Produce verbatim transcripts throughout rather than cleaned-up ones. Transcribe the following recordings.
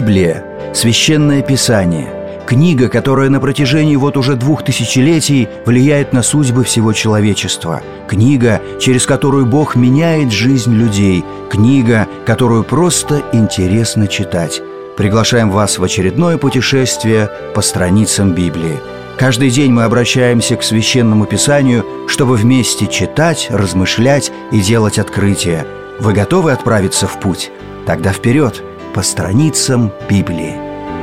Библия – священное писание, книга, которая на протяжении вот уже двух тысячелетий влияет на судьбы всего человечества, книга, через которую Бог меняет жизнь людей, книга, которую просто интересно читать. Приглашаем вас в очередное путешествие по страницам Библии. Каждый день мы обращаемся к Священному Писанию, чтобы вместе читать, размышлять и делать открытия. Вы готовы отправиться в путь? Тогда вперед, по страницам Библии.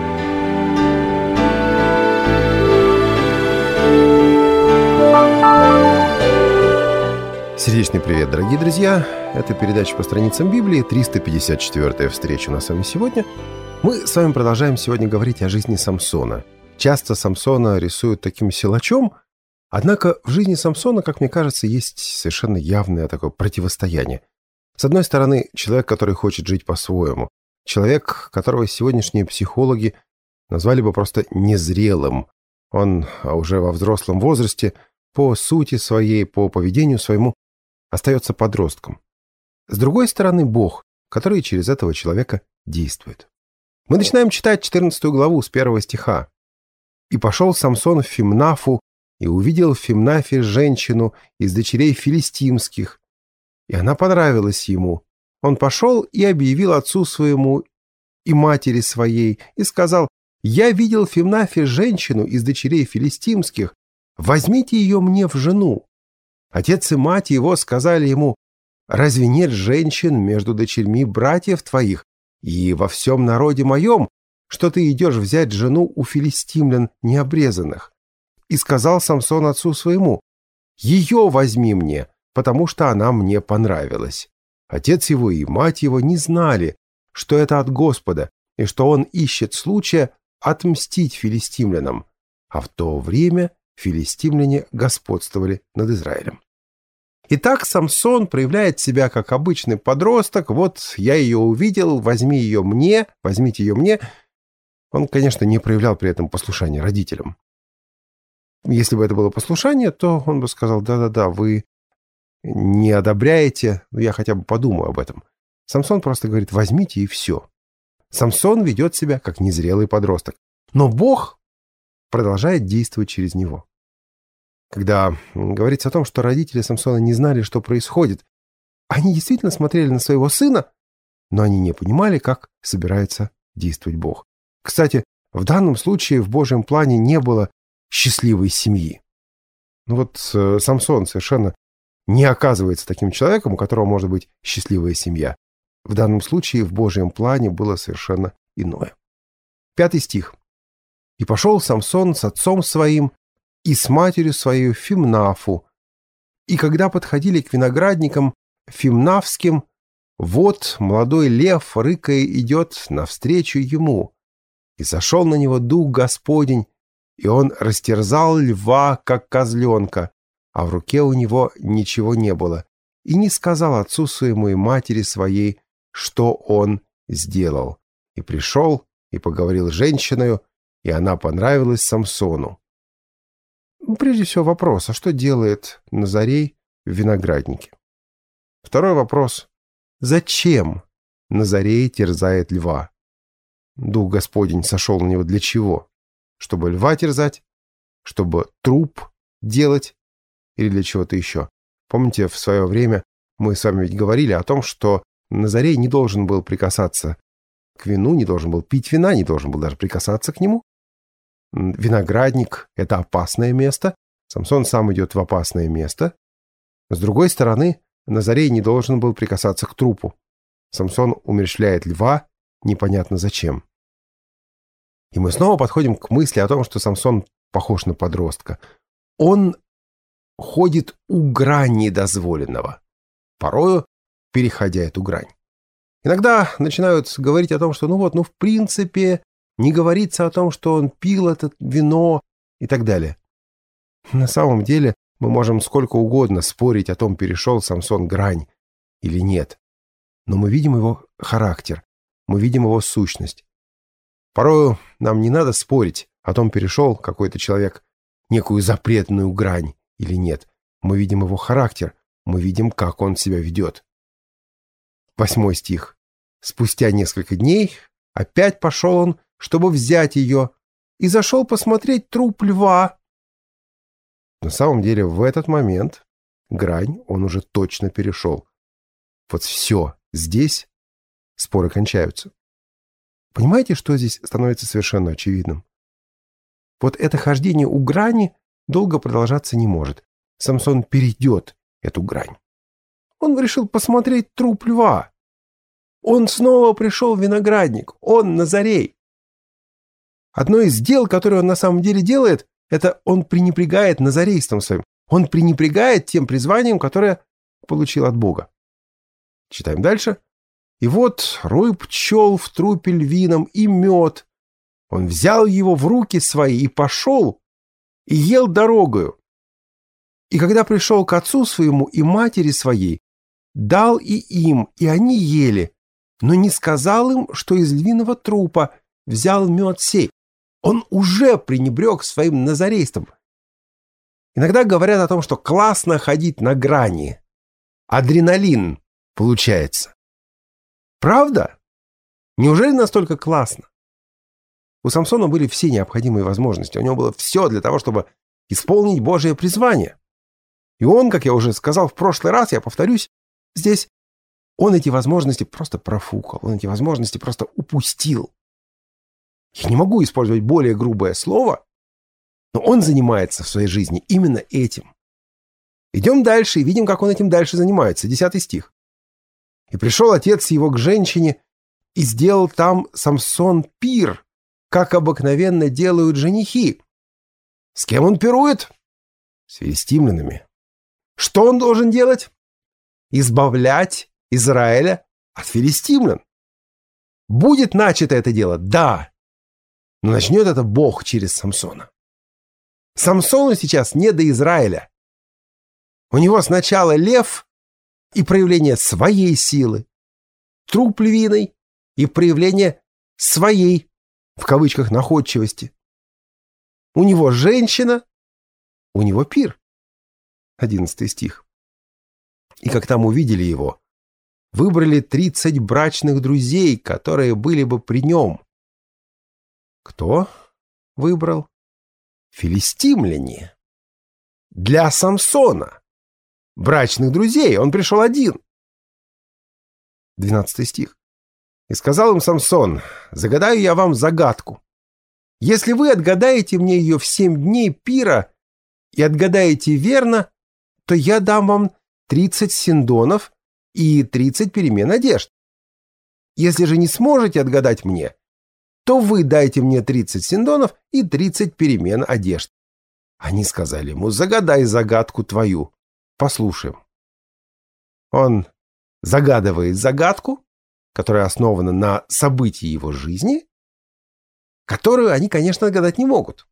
Сердечный привет, дорогие друзья! Это передача по страницам Библии, триста пятьдесят четвёртая встреча у нас с вами сегодня. Мы с вами продолжаем сегодня говорить о жизни Самсона. Часто Самсона рисуют таким силачом, однако в жизни Самсона, как мне кажется, есть совершенно явное такое противостояние. С одной стороны, человек, который хочет жить по-своему. Человек, которого сегодняшние психологи назвали бы просто незрелым. Он уже во взрослом возрасте по сути своей, по поведению своему остается подростком. С другой стороны, Бог, который через этого человека действует. Мы начинаем читать четырнадцатую главу с первого стиха. «И пошел Самсон в Фимнафу, и увидел в Фимнафе женщину из дочерей филистимских, и она понравилась ему. Он пошел и объявил отцу своему и матери своей, и сказал: „Я видел в Фимнафе женщину из дочерей филистимских, возьмите ее мне в жену“. Отец и мать его сказали ему: „Разве нет женщин между дочерьми братьев твоих и во всем народе моем, что ты идешь взять жену у филистимлян необрезанных?“ И сказал Самсон отцу своему: „Ее возьми мне, потому что она мне понравилась“. Отец его и мать его не знали, что это от Господа, и что он ищет случая отмстить филистимлянам. А в то время филистимляне господствовали над Израилем. Итак, Самсон проявляет себя как обычный подросток. Вот я ее увидел, возьми ее мне, возьмите ее мне. Он, конечно, не проявлял при этом послушания родителям. Если бы это было послушание, то он бы сказал: да-да-да, вы не одобряете, но я хотя бы подумаю об этом. Самсон просто говорит: возьмите, и все. Самсон ведет себя как незрелый подросток. Но Бог продолжает действовать через него. Когда говорится о том, что родители Самсона не знали, что происходит, они действительно смотрели на своего сына, но они не понимали, как собирается действовать Бог. Кстати, в данном случае в Божьем плане не было счастливой семьи. Ну вот э, Самсон совершенно не оказывается таким человеком, у которого может быть счастливая семья. В данном случае в Божьем плане было совершенно иное. Пятый стих. «И пошел Самсон с отцом своим и с матерью своей в Фимнафу. И когда подходили к виноградникам фимнафским, вот молодой лев, рыкая, идет навстречу ему. И сошел на него дух Господень, и он растерзал льва, как козленка, а в руке у него ничего не было, и не сказал отцу своему и матери своей, что он сделал. И пришел, и поговорил с женщиною, и она понравилась Самсону». Прежде всего вопрос: а что делает Назарей в винограднике? Второй вопрос: зачем Назарей терзает льва? Дух Господень сошел на него для чего? Чтобы льва терзать? Чтобы труп делать? Или для чего-то еще? Помните, в свое время мы с вами ведь говорили о том, что Назарей не должен был прикасаться к вину, не должен был пить вина, не должен был даже прикасаться к нему. Виноградник — это опасное место. Самсон сам идет в опасное место. С другой стороны, Назарей не должен был прикасаться к трупу. Самсон умерщвляет льва, непонятно зачем. И мы снова подходим к мысли о том, что Самсон похож на подростка. Он ходит у грани дозволенного, порою переходя эту грань. Иногда начинают говорить о том, что ну вот, ну в принципе не говорится о том, что он пил это вино и так далее. На самом деле мы можем сколько угодно спорить о том, перешел Самсон грань или нет. Но мы видим его характер, мы видим его сущность. Порою нам не надо спорить о том, перешел какой-то человек некую запретную грань или нет. Мы видим его характер, мы видим, как он себя ведет. Восьмой стих. «Спустя несколько дней Опять пошел он, чтобы взять ее, и зашел посмотреть труп льва. На самом деле в этот момент грань он уже точно перешел. Вот все, здесь споры кончаются. Понимаете, что здесь становится совершенно очевидным? Вот это хождение у грани долго продолжаться не может. Самсон перейдет эту грань. Он решил посмотреть труп льва. Он снова пришел в виноградник. Он Назарей. Одно из дел, которое он на самом деле делает, это он пренебрегает назарейством своим. Он пренебрегает тем призванием, которое получил от Бога. Читаем дальше. И вот рой пчел в трупе львином и мед. Он взял его в руки свои и пошел, и ел дорогою. И когда пришел к отцу своему и матери своей, дал и им, и они ели, но не сказал им, что из львиного трупа взял мед сей. Он уже пренебрег своим назарейством. Иногда говорят о том, что классно ходить на грани. Адреналин получается. Правда? Неужели настолько классно? У Самсона были все необходимые возможности. У него было все для того, чтобы исполнить Божие призвание. И он, как я уже сказал в прошлый раз, я повторюсь, здесь он эти возможности просто профукал. Он эти возможности просто упустил. Я не могу использовать более грубое слово, но он занимается в своей жизни именно этим. Идем дальше и видим, как он этим дальше занимается. Десятый стих. «И пришел отец его к женщине и сделал там Самсон пир, как обыкновенно делают женихи». С кем он пирует? С филистимлянами. Что он должен делать? Избавлять Израиля от филистимлян. Будет начато это дело? Да. Но начнет это Бог через Самсона. Самсону сейчас не до Израиля. У него сначала лев и проявление своей силы, труп львиной и проявление своей, в кавычках, находчивости. У него женщина, у него пир. Одиннадцатый стих. И как там увидели его, выбрали тридцать брачных друзей, которые были бы при нем. Кто выбрал? Филистимляне. Для Самсона. Брачных друзей. Он пришел один. Двенадцатый стих. И сказал им Самсон: загадаю я вам загадку. Если вы отгадаете мне ее в семь дней пира и отгадаете верно, то я дам вам тридцать синдонов и тридцать перемен одежд. Если же не сможете отгадать мне, то вы дайте мне тридцать синдонов и тридцать перемен одежд. Они сказали ему: загадай загадку твою. Послушаем. Он загадывает загадку, которая основана на событии его жизни, которую они, конечно, отгадать не могут.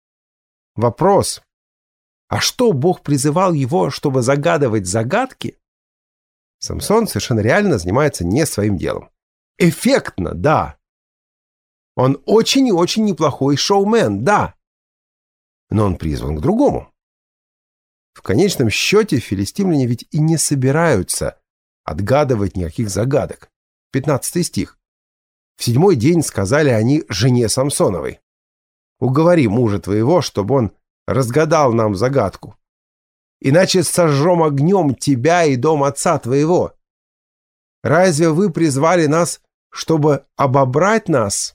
Вопрос: а что Бог призывал его, чтобы загадывать загадки? Самсон совершенно реально занимается не своим делом. Эффектно, да. Он очень и очень неплохой шоумен, да. Но он призван к другому. В конечном счете филистимляне ведь и не собираются отгадывать никаких загадок. Пятнадцатый стих. В седьмой день сказали они жене Самсоновой: уговори мужа твоего, чтобы он разгадал нам загадку. Иначе сожжем огнем тебя и дом отца твоего. Разве вы призвали нас, чтобы обобрать нас?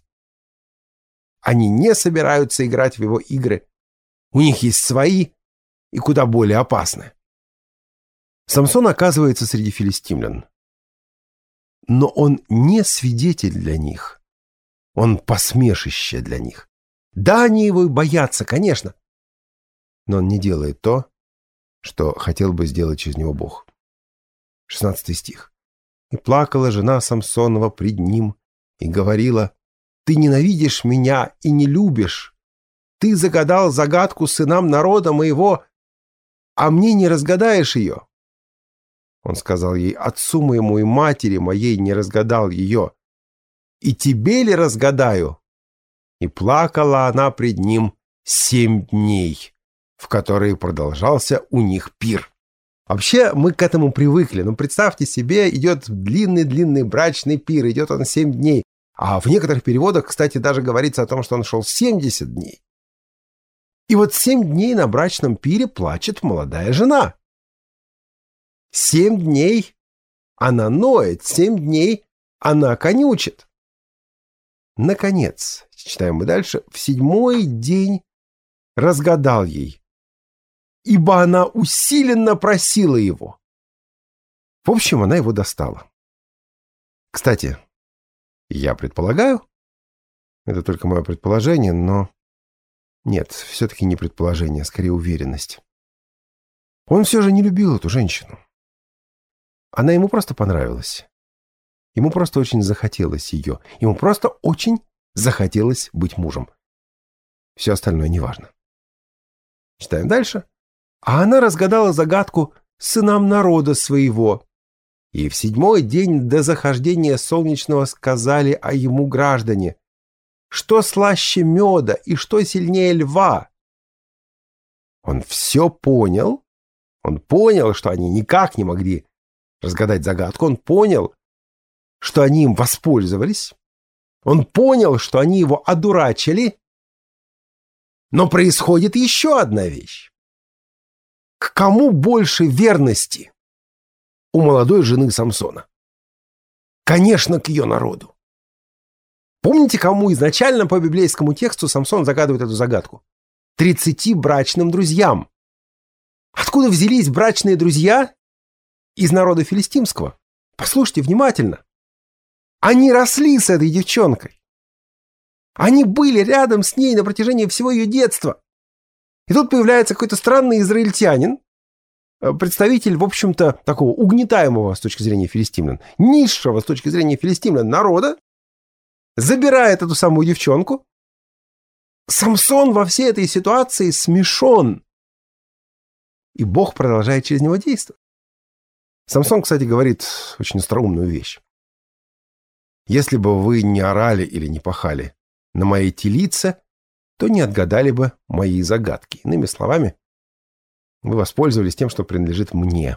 Они не собираются играть в его игры. У них есть свои и куда более опасные. Самсон оказывается среди филистимлян. Но он не свидетель для них. Он посмешище для них. Да, они его и боятся, конечно. Но он не делает то, что хотел бы сделать через него Бог. шестнадцатый стих. «И плакала жена Самсонова пред ним, и говорила: ты ненавидишь меня и не любишь. Ты загадал загадку сынам народа моего, а мне не разгадаешь ее». Он сказал ей: отцу моему и матери моей не разгадал ее. И тебе ли разгадаю? И плакала она пред ним семь дней, в которые продолжался у них пир. Вообще, мы к этому привыкли. Но представьте себе, идет длинный-длинный брачный пир, идет он семь дней. А в некоторых переводах, кстати, даже говорится о том, что он шел семьдесят дней. И вот семь дней на брачном пире плачет молодая жена. Семь дней она ноет, семь дней она конючит. Наконец, читаем мы дальше, в седьмой день разгадал ей, ибо она усиленно просила его. В общем, она его достала. Кстати, я предполагаю, это только мое предположение, но нет, все-таки не предположение, а скорее уверенность. Он все же не любил эту женщину. Она ему просто понравилась. Ему просто очень захотелось ее. Ему просто очень захотелось быть мужем. Все остальное неважно. Читаем дальше. А она разгадала загадку сынам народа своего. И в седьмой день до захождения солнечного сказали о ему граждане, что слаще меда и что сильнее льва. Он все понял. Он понял, что они никак не могли разгадать загадку. Он понял, что они им воспользовались. Он понял, что они его одурачили. Но происходит еще одна вещь. К кому больше верности у молодой жены Самсона? Конечно, к ее народу. Помните, кому изначально по библейскому тексту Самсон загадывает эту загадку? Тридцати брачным друзьям. Откуда взялись брачные друзья? Из народа филистимского. Послушайте внимательно. Они росли с этой девчонкой. Они были рядом с ней на протяжении всего ее детства. И тут появляется какой-то странный израильтянин, представитель, в общем-то, такого угнетаемого с точки зрения филистимлян, низшего с точки зрения филистимлян народа, забирает эту самую девчонку. Самсон во всей этой ситуации смешон. И Бог продолжает через него действовать. Самсон, кстати, говорит очень остроумную вещь. Если бы вы не орали или не пахали на моей телице, то не отгадали бы мои загадки. Иными словами, вы воспользовались тем, что принадлежит мне.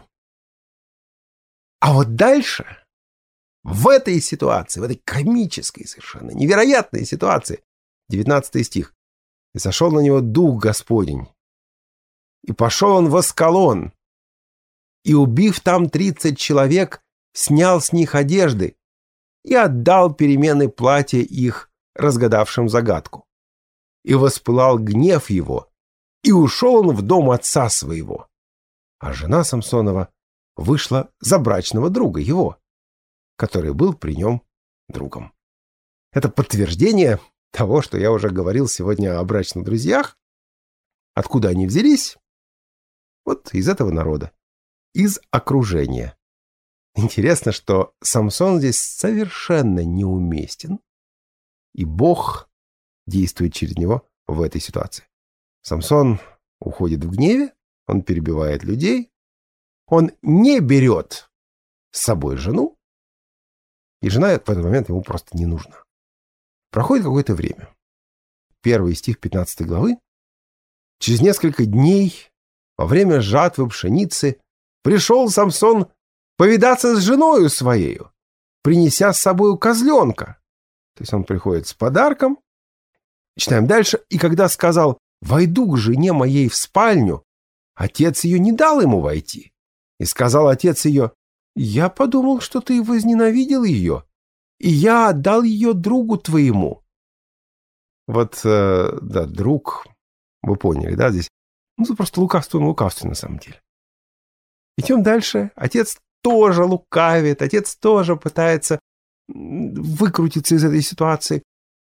А вот дальше, в этой ситуации, в этой комической совершенно, невероятной ситуации, девятнадцатый стих, «И сошел на него Дух Господень, и пошел он в Аскалон, и, убив там тридцать человек, снял с них одежды и отдал перемены платья их, разгадавшим загадку. И воспылал гнев его, и ушел он в дом отца своего. А жена Самсонова вышла за брачного друга его, который был при нем другом». Это подтверждение того, что я уже говорил сегодня о брачных друзьях. Откуда они взялись? Вот из этого народа, из окружения. Интересно, что Самсон здесь совершенно неуместен, и Бог действует через него в этой ситуации. Самсон уходит в гневе, он перебивает людей, он не берет с собой жену, и жена в этот момент ему просто не нужна. Проходит какое-то время. Первый стих пятнадцатой главы. Через несколько дней, во время жатвы пшеницы, пришел Самсон повидаться с женою своею, принеся с собою козленка. То есть он приходит с подарком. Читаем дальше. И когда сказал: «Войду к жене моей в спальню», отец ее не дал ему войти. И сказал отец ее: «Я подумал, что ты возненавидел ее, и я отдал ее другу твоему». Вот, э, да, друг, вы поняли, да, здесь? Ну, это просто лукавство на лукавстве на самом деле. Идем дальше. Отец тоже лукавит, отец тоже пытается выкрутиться из этой ситуации.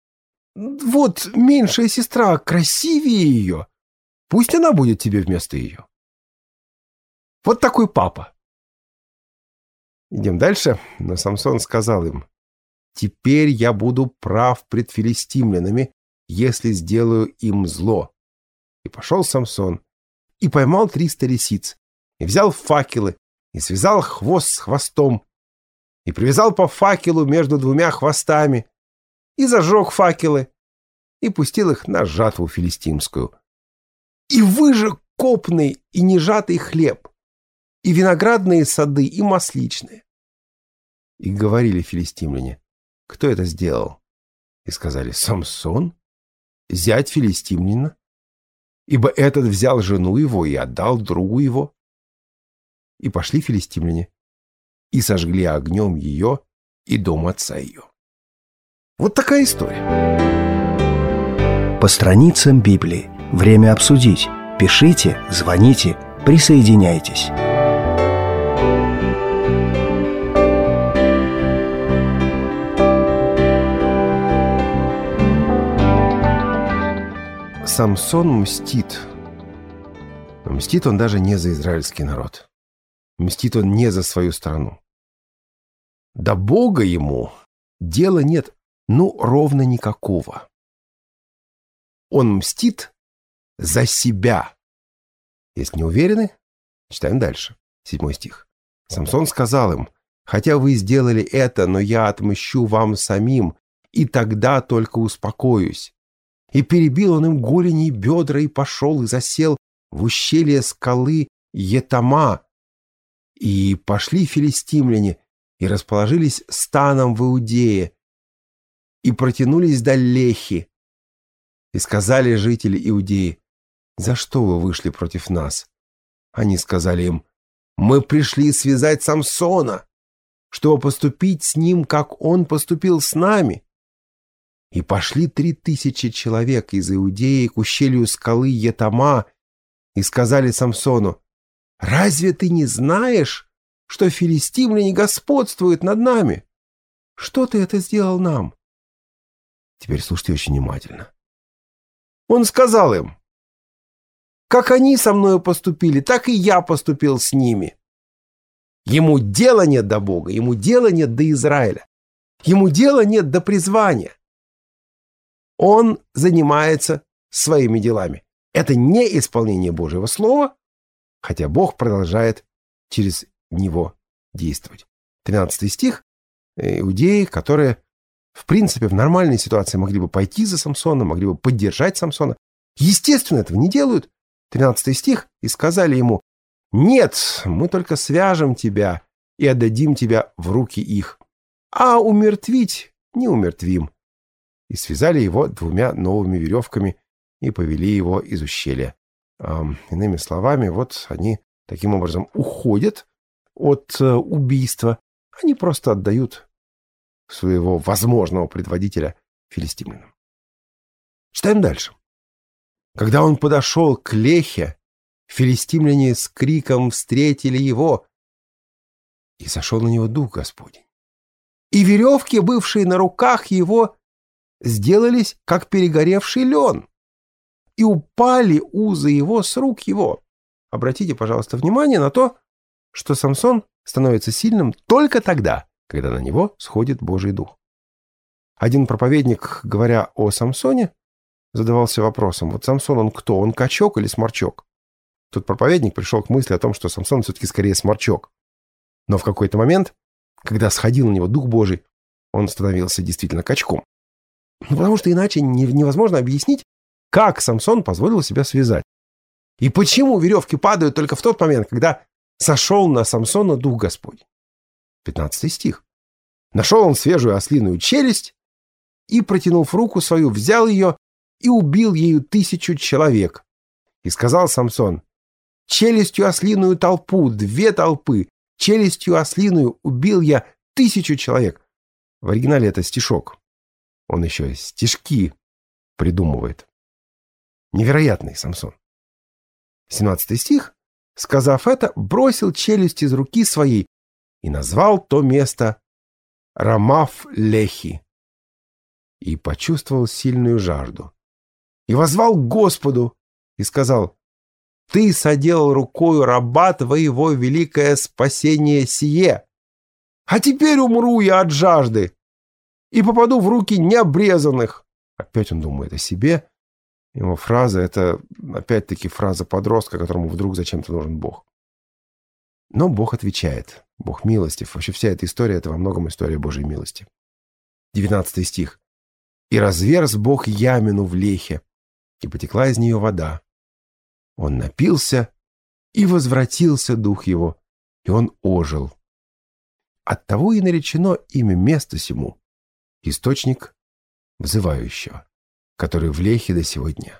Вот меньшая сестра красивее ее, пусть она будет тебе вместо ее. Вот такой папа. Идем дальше. Но Самсон сказал им: «Теперь я буду прав пред филистимлянами, если сделаю им зло». И пошел Самсон, и поймал триста лисиц, и взял факелы, и связал хвост с хвостом, и привязал по факелу между двумя хвостами, и зажег факелы, и пустил их на жатву филистимскую. И выжег копный и нежатый хлеб, и виноградные сады, и масличные. И говорили филистимляне: «Кто это сделал? И сказали: Самсон, зять филистимлянина, ибо этот взял жену его и отдал другу его. И пошли филистимляне, и сожгли огнем ее и дом отца ее. Вот такая история. По страницам Библии. Время обсудить. Пишите, звоните, присоединяйтесь. Самсон мстит. Но мстит он даже не за израильский народ. Мстит он не за свою страну. До Бога ему дела нет, ну, ровно никакого. Он мстит за себя. Если не уверены, читаем дальше. Седьмой стих. Самсон сказал им: «Хотя вы сделали это, но я отмщу вам самим, и тогда только успокоюсь». И перебил он им голени и бедра, и пошел, и засел в ущелье скалы Етама. И пошли филистимляне, и расположились станом в Иудее, и протянулись до Лехи. И сказали жители Иудеи: «За что вы вышли против нас?» Они сказали им: «Мы пришли связать Самсона, чтобы поступить с ним, как он поступил с нами». И пошли три тысячи человек из Иудеи к ущелью скалы Етама и сказали Самсону: «Разве ты не знаешь, что филистимляне господствуют над нами? Что ты это сделал нам?» Теперь слушайте очень внимательно. Он сказал им: «Как они со мною поступили, так и я поступил с ними». Ему дела нет до Бога, ему дела нет до Израиля, ему дела нет до призвания. Он занимается своими делами. Это не исполнение Божьего слова, хотя Бог продолжает через него действовать. тринадцатый стих. Иудеи, которые, в принципе, в нормальной ситуации могли бы пойти за Самсоном, могли бы поддержать Самсона, естественно, этого не делают. тринадцатый стих. И сказали ему: «Нет, мы только свяжем тебя и отдадим тебя в руки их, а умертвить не умертвим». И связали его двумя новыми веревками и повели его из ущелья. Эм, иными словами, вот они таким образом уходят от э, убийства. Они просто отдают своего возможного предводителя филистимлянам. Читаем дальше. Когда он подошел к Лехе, филистимляне с криком встретили его, и сошел на него дух Господень. И веревки, бывшие на руках его, сделались, как перегоревший лен, и упали узы его с рук его. Обратите, пожалуйста, внимание на то, что Самсон становится сильным только тогда, когда на него сходит Божий дух. Один проповедник, говоря о Самсоне, задавался вопросом: вот Самсон, он кто? Он качок или сморчок? Тут проповедник пришел к мысли о том, что Самсон все-таки скорее сморчок. Но в какой-то момент, когда сходил на него Дух Божий, он становился действительно качком. Ну, потому что иначе невозможно объяснить, как Самсон позволил себя связать. И почему веревки падают только в тот момент, когда сошел на Самсона Дух Господень. пятнадцатый стих. Нашел он свежую ослиную челюсть и, протянув руку свою, взял ее и убил ею тысячу человек. И сказал Самсон: «Челюстью ослиную толпу, две толпы, челюстью ослиную убил я тысячу человек». В оригинале это стишок. Он еще стишки придумывает. Невероятный Самсон. семнадцатый стих. Сказав это, бросил челюсть из руки своей и назвал то место Рамаф-Лехи. И почувствовал сильную жажду. И воззвал к Господу и сказал: «Ты соделал рукою раба твоего великое спасение сие. А теперь умру я от жажды и попаду в руки необрезанных». Опять он думает о себе. Его фраза — это опять-таки фраза подростка, которому вдруг зачем-то нужен Бог. Но Бог отвечает. Бог милостив. Вообще вся эта история — это во многом история Божьей милости. девятнадцатый стих. «И разверз Бог ямину в Лехе, и потекла из нее вода. Он напился, и возвратился дух его, и он ожил. Оттого и наречено имя места сему: источник взывающего, который в Лехе до сего дня.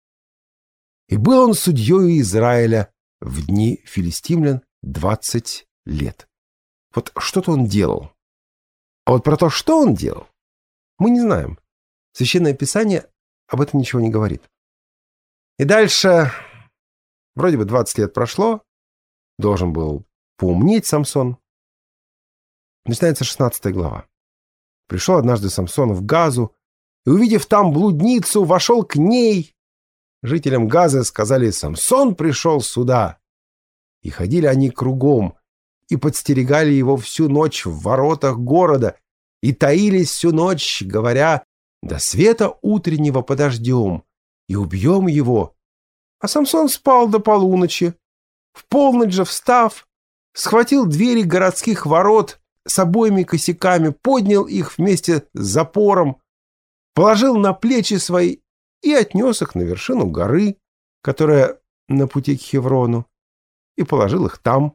И был он судьей Израиля в дни филистимлян двадцать лет. Вот что-то он делал. А вот про то, что он делал, мы не знаем. Священное Писание об этом ничего не говорит. И дальше, вроде бы двадцать лет прошло, должен был поумнеть Самсон. Начинается шестнадцатая глава. Пришел однажды Самсон в Газу, и, увидев там блудницу, вошел к ней. Жителям Газы сказали: «Самсон пришел сюда». И ходили они кругом, и подстерегали его всю ночь в воротах города, и таились всю ночь, говоря: «До света утреннего подождем, и убьем его». А Самсон спал до полуночи. В полночь же встав, схватил двери городских ворот с обоими косяками, поднял их вместе с запором, положил на плечи свои и отнес их на вершину горы, которая на пути к Хеврону, и положил их там.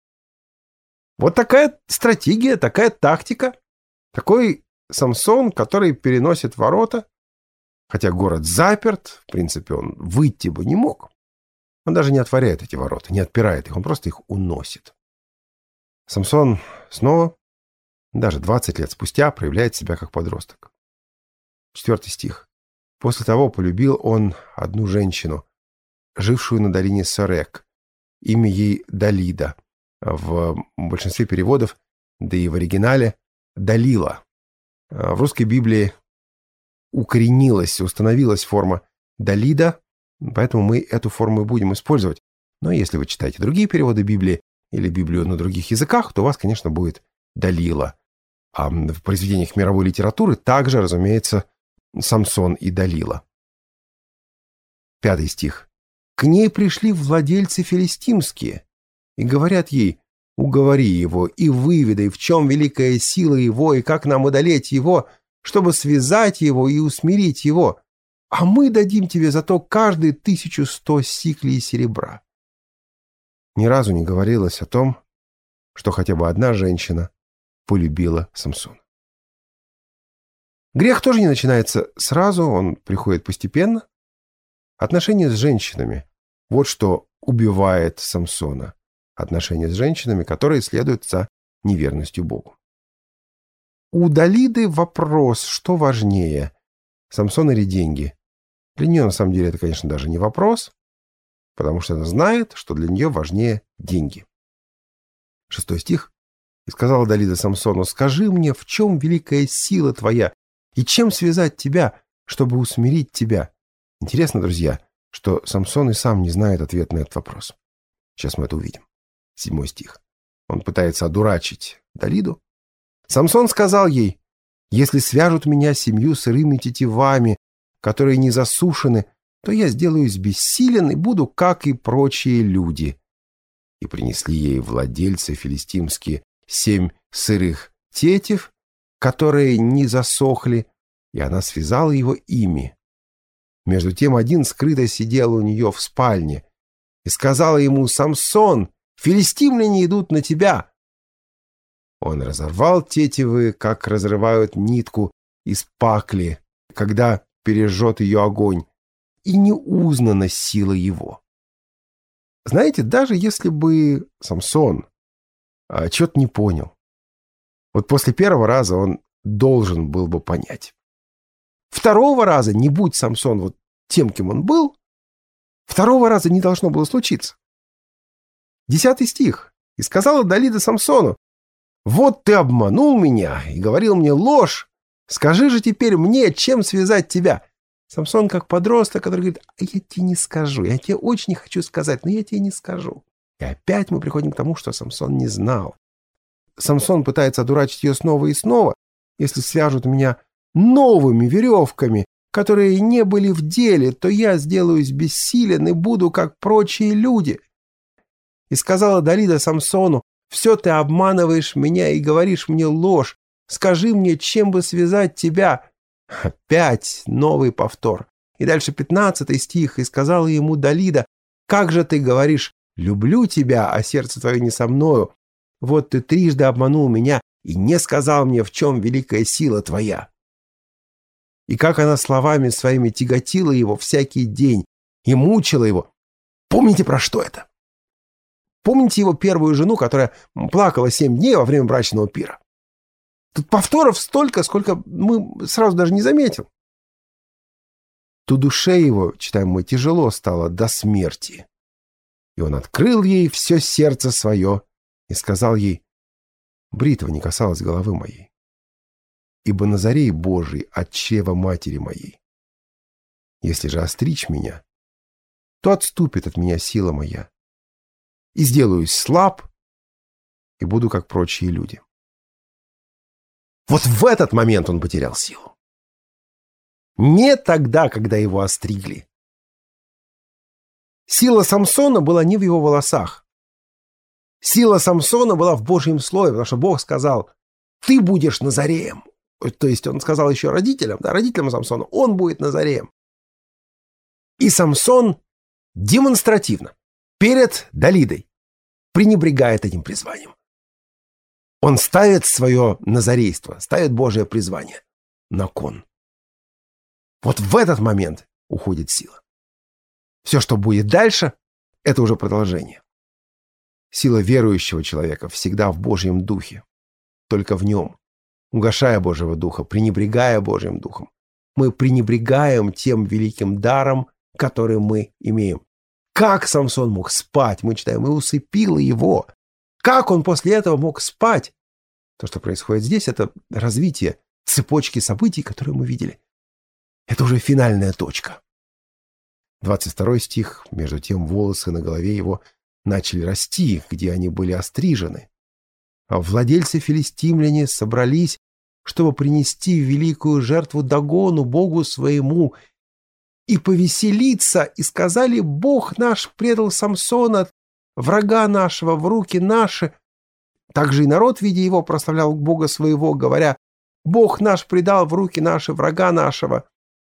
Вот такая стратегия, такая тактика, такой Самсон, который переносит ворота, хотя город заперт, в принципе, он выйти бы не мог. Он даже не отворяет эти ворота, не отпирает их, он просто их уносит. Самсон снова, даже двадцать лет спустя, проявляет себя как подросток. Четвертый стих. После того полюбил он одну женщину, жившую на долине Сорек. Имя ей Далида. В большинстве переводов, да и в оригинале, Далила. В русской Библии укоренилась, установилась форма Далида, поэтому мы эту форму и будем использовать. Но если вы читаете другие переводы Библии или Библию на других языках, то у вас, конечно, будет Далила. А в произведениях мировой литературы также, разумеется, Самсон и Далила. Пятый стих. «К ней пришли владельцы филистимские и говорят ей: уговори его и выведай, в чем великая сила его и как нам одолеть его, чтобы связать его и усмирить его, а мы дадим тебе зато каждый тысячу сто сиклей серебра». Ни разу не говорилось о том, что хотя бы одна женщина полюбила Самсона. Грех тоже не начинается сразу, он приходит постепенно. Отношения с женщинами – вот что убивает Самсона. Отношения с женщинами, которые следуют за неверностью Богу. У Далиды вопрос, что важнее – Самсон или деньги? Для нее, на самом деле, это, конечно, даже не вопрос, потому что она знает, что для нее важнее деньги. Шестой стих. «И сказала Далида Самсону: скажи мне, в чем великая сила твоя, и чем связать тебя, чтобы усмирить тебя?» Интересно, друзья, что Самсон и сам не знает ответ на этот вопрос. Сейчас мы это увидим. Седьмой стих. Он пытается одурачить Далиду. Самсон сказал ей: «Если свяжут меня семью сырыми тетивами, которые не засушены, то я сделаюсь бессилен и буду, как и прочие люди». И принесли ей владельцы филистимские семь сырых тетив, которые не засохли, и она связала его ими. Между тем один скрыто сидел у нее в спальне и сказала ему: «Самсон, филистимляне идут на тебя». Он разорвал тетивы, как разрывают нитку из пакли, когда пережжет ее огонь, и не узнана сила его. Знаете, даже если бы Самсон а, чего-то не понял, вот после первого раза он должен был бы понять. Второго раза, не будь Самсон вот тем, кем он был, второго раза не должно было случиться. Десятый стих. «И сказала Далида Самсону: вот ты обманул меня и говорил мне ложь. Скажи же теперь мне, чем связать тебя». Самсон как подросток, который говорит: а я тебе не скажу, я тебе очень хочу сказать, но я тебе не скажу. И опять мы приходим к тому, что Самсон не знал. Самсон пытается одурачить ее снова и снова. Если свяжут меня новыми веревками, которые не были в деле, то я сделаюсь бессилен и буду, как прочие люди. И сказала Далида Самсону: все ты обманываешь меня и говоришь мне ложь. Скажи мне, чем бы связать тебя. Опять новый повтор. И дальше пятнадцатый стих. И сказала ему Далида: как же ты говоришь: люблю тебя, а сердце твое не со мною. Вот ты трижды обманул меня и не сказал мне, в чем великая сила твоя. и как она словами своими тяготила его всякий день и мучила его. Помните, про что это? Помните его первую жену, которая плакала семь дней во время брачного пира? Тут повторов столько, сколько мы сразу даже не заметим. То душе его, читаем мы, тяжело стало до смерти. И он открыл ей все сердце свое и сказал ей: бритва не касалась головы моей, ибо Назарей Божий от чрева матери моей. Если же остричь меня, то отступит от меня сила моя, и сделаюсь слаб, и буду как прочие люди. Вот в этот момент он потерял силу. Не тогда, когда его остригли. Сила Самсона была не в его волосах. Сила Самсона была в Божьем слове, потому что Бог сказал: ты будешь Назареем. То есть он сказал еще родителям, да, родителям Самсона, он будет Назареем. И Самсон демонстративно перед Далидой пренебрегает этим призванием. Он ставит свое назарейство, ставит Божие призвание на кон. Вот в этот момент уходит сила. Все, что будет дальше, это уже продолжение. Сила верующего человека всегда в Божьем духе, только в нем. Угашая Божьего духа, пренебрегая Божьим духом, мы пренебрегаем тем великим даром, который мы имеем. Как Самсон мог спать? Мы читаем, и усыпило его. Как он после этого мог спать? То, что происходит здесь, это развитие цепочки событий, которые мы видели. Это уже финальная точка. двадцать второй стих. Между тем волосы на голове его начали расти, где они были острижены. А владельцы-филистимляне собрались, чтобы принести великую жертву Дагону, богу своему, и повеселиться, и сказали: Бог наш предал Самсона, врага нашего, в руки наши. Также и народ, видя его, прославлял Бога своего, говоря: Бог наш предал в руки наши врага нашего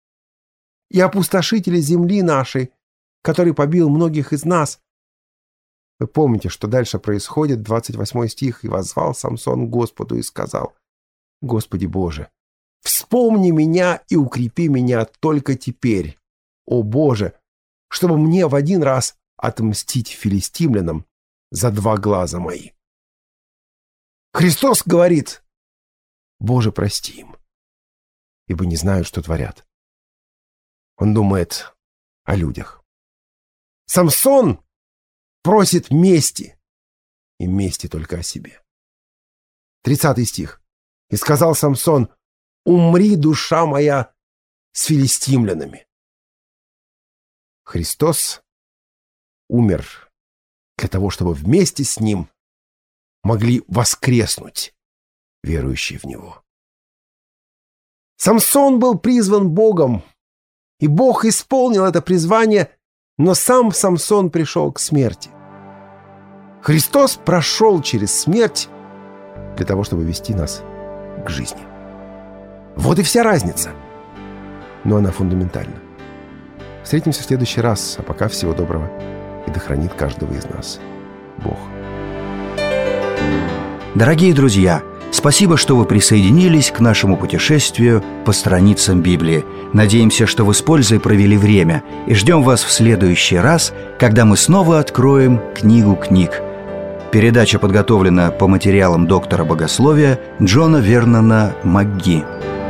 и опустошители земли нашей, который побил многих из нас. Вы помните, что дальше происходит, двадцать восьмой стих. «И воззвал Самсон к Господу и сказал: Господи Боже, вспомни меня и укрепи меня только теперь, о Боже, чтобы мне в один раз отмстить филистимлянам за два глаза мои». Христос говорит: Боже, прости им, ибо не знают, что творят. Он думает о людях. Самсон просит мести, и мести только о себе. тридцатый стих. «И сказал Самсон: умри, душа моя, с филистимлянами». Христос умер для того, чтобы вместе с ним могли воскреснуть верующие в него. Самсон был призван Богом, и Бог исполнил это призвание, но сам Самсон пришел к смерти. Христос прошел через смерть для того, чтобы вести нас к жизни. Вот и вся разница. Но она фундаментальна. Встретимся в следующий раз, а пока всего доброго, и да хранит каждого из нас Бог. Дорогие друзья, спасибо, что вы присоединились к нашему путешествию по страницам Библии. Надеемся, что вы с пользой провели время, и ждем вас в следующий раз, когда мы снова откроем книгу книг. Передача подготовлена по материалам доктора богословия Джона Вернона МакГи.